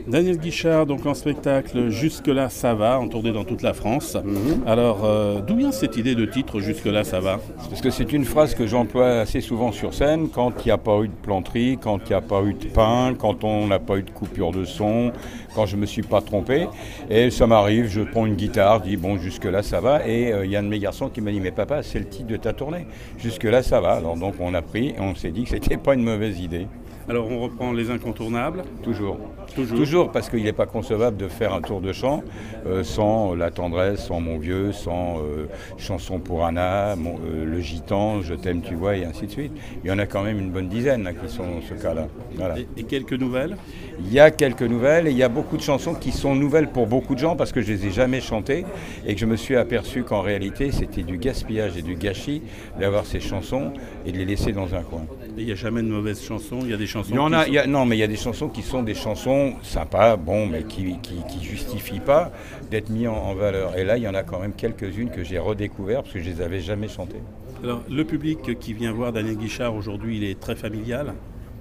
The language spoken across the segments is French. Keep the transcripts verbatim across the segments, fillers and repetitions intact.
Daniel Guichard, donc en spectacle Jusque-là ça va, en tournée dans toute la France. Mhm. Alors, euh, d'où vient cette idée de titre Jusque-là ça va? Parce que c'est une phrase que j'emploie assez souvent sur scène, quand il n'y a pas eu de planterie, quand il n'y a pas eu de pain, quand on n'a pas eu de coupure de son, quand je ne me suis pas trompé. Et ça m'arrive, je prends une guitare, je dis bon, jusque-là ça va. Et il euh, y a un de mes garçons qui m'a dit mais papa, c'est le titre de ta tournée. Jusque-là ça va. Alors donc on a pris et on s'est dit que c'était pas une mauvaise idée. Alors on reprend les incontournables. Toujours. Toujours. Toujours, parce qu'il n'est pas concevable de faire un tour de chant euh, sans La Tendresse, sans Mon Vieux, sans euh, Chanson pour Anna, mon, euh, Le Gitan, Je t'aime, tu vois, et ainsi de suite. Il y en a quand même une bonne dizaine là, qui sont dans ce cas-là. Voilà. Et, et quelques nouvelles? Il y a quelques nouvelles et il y a beaucoup de chansons qui sont nouvelles pour beaucoup de gens parce que je les ai jamais chantées et que je me suis aperçu qu'en réalité c'était du gaspillage et du gâchis d'avoir ces chansons et de les laisser dans un coin. Et il n'y a jamais de mauvaises chansons, il y a des chansons Il y en a, qui il y a, non, mais il y a des chansons qui sont des chansons sympas, bon, mais qui ne qui, qui justifient pas d'être mis en, en valeur. Et là, il y en a quand même quelques-unes que j'ai redécouvertes parce que je les avais jamais chantées. Alors, le public qui vient voir Daniel Guichard aujourd'hui, il est très familial.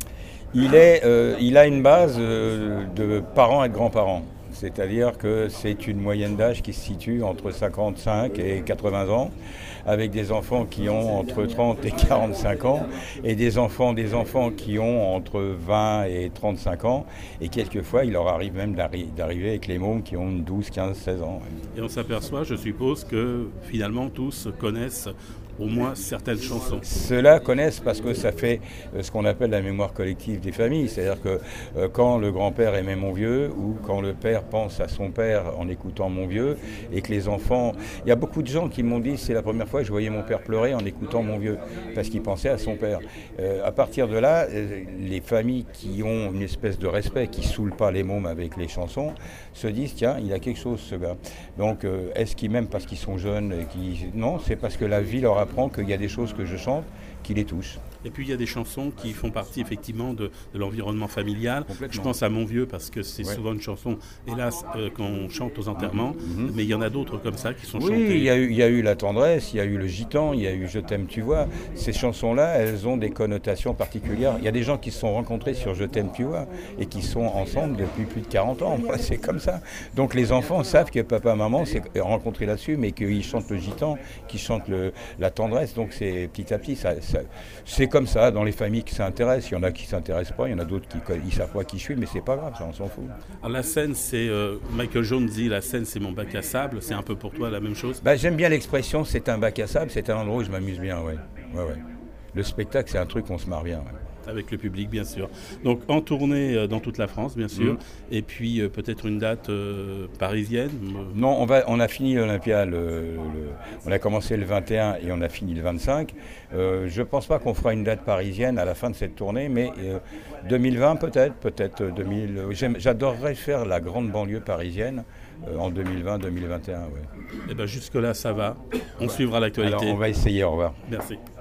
Il, est, euh, il a une base euh, de parents et de grands-parents. C'est-à-dire que c'est une moyenne d'âge qui se situe entre cinquante-cinq et quatre-vingts ans, avec des enfants qui ont entre trente et quarante-cinq ans, et des enfants, des enfants qui ont entre vingt et trente-cinq ans, et quelquefois il leur arrive même d'arri- d'arriver avec les mômes qui ont douze, quinze, seize ans. Et on s'aperçoit, je suppose, que finalement tous connaissent au moins certaines chansons. Ceux-là connaissent parce que ça fait ce qu'on appelle la mémoire collective des familles. C'est-à-dire que euh, quand le grand-père aimait Mon Vieux ou quand le père pense à son père en écoutant Mon Vieux et que les enfants... Il y a beaucoup de gens qui m'ont dit c'est la première fois que je voyais mon père pleurer en écoutant Mon Vieux parce qu'il pensait à son père. Euh, à partir de là, euh, les familles qui ont une espèce de respect, qui ne saoulent pas les mômes avec les chansons, se disent tiens, il a quelque chose ce gars. Donc euh, est-ce qu'ils m'aiment parce qu'ils sont jeunes et qui... Non, c'est parce que la vie leur a apprend qu'il y a des choses que je chante qui les touchent. Et puis il y a des chansons qui font partie effectivement de, de l'environnement familial. Je pense à Mon Vieux parce que c'est ouais. souvent une chanson, hélas, euh, qu'on chante aux enterrements, mm-hmm. mais il y en a d'autres comme ça qui sont oui, chantées. Oui, il y a eu, il y a eu La Tendresse, il y a eu Le Gitan, il y a eu Je t'aime, tu vois. Ces chansons-là, elles ont des connotations particulières. Il y a des gens qui se sont rencontrés sur Je t'aime, tu vois, et qui sont ensemble depuis plus de quarante ans. C'est comme ça. Donc les enfants savent que papa, maman s'est rencontrés là-dessus, mais qu'ils chantent Le Gitan, qu'ils chantent le, La Tendresse. Donc c'est petit à petit, ça, ça, c'est comme ça dans les familles qui s'intéressent. Il y en a qui ne s'intéressent pas, il y en a d'autres qui ne savent pas qui je suis, mais c'est pas grave, ça, on s'en fout. Alors, la scène, c'est euh, Michael Jones dit la scène, c'est mon bac à sable. C'est un peu pour toi la même chose? Bah, j'aime bien l'expression c'est un bac à sable, c'est un endroit où je m'amuse bien, ouais. Ouais, ouais. Le spectacle, c'est un truc où on se marre bien. Ouais. Avec le public, bien sûr. Donc en tournée euh, dans toute la France, bien sûr, mmh. et puis euh, peut-être une date euh, parisienne. Non, on, va, on a fini l'Olympia, le, le, on a commencé le vingt et un et on a fini le vingt-cinq. Euh, je ne pense pas qu'on fera une date parisienne à la fin de cette tournée, mais euh, deux mille vingt peut-être, peut-être deux mille. J'adorerais faire la grande banlieue parisienne euh, en deux mille vingt deux mille vingt et un. Ouais. Et ben jusque-là, ça va. On suivra l'actualité. Alors, on va essayer, au revoir. Merci.